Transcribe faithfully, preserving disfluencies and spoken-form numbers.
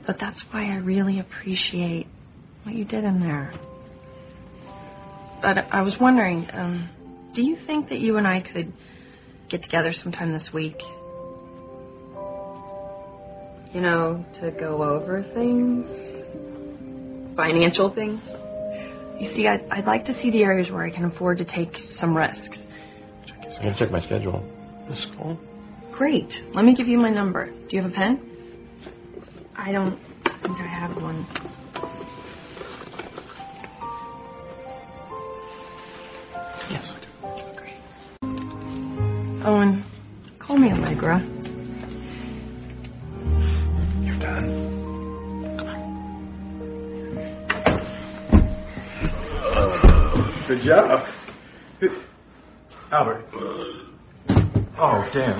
But that's why I really appreciate what you did in there. But I was wondering, um, do you think that you and I could get together sometime this week? You know, to go over things? Financial things? You see, I'd, I'd like to see the areas where I can afford to take some risks. I can check my schedule. This cool. Great. Let me give you my number. Do you have a pen? I don't think I have one. Yes, I do. Great. Owen, call me Allegra. You're done. Good job. Albert. Oh, damn.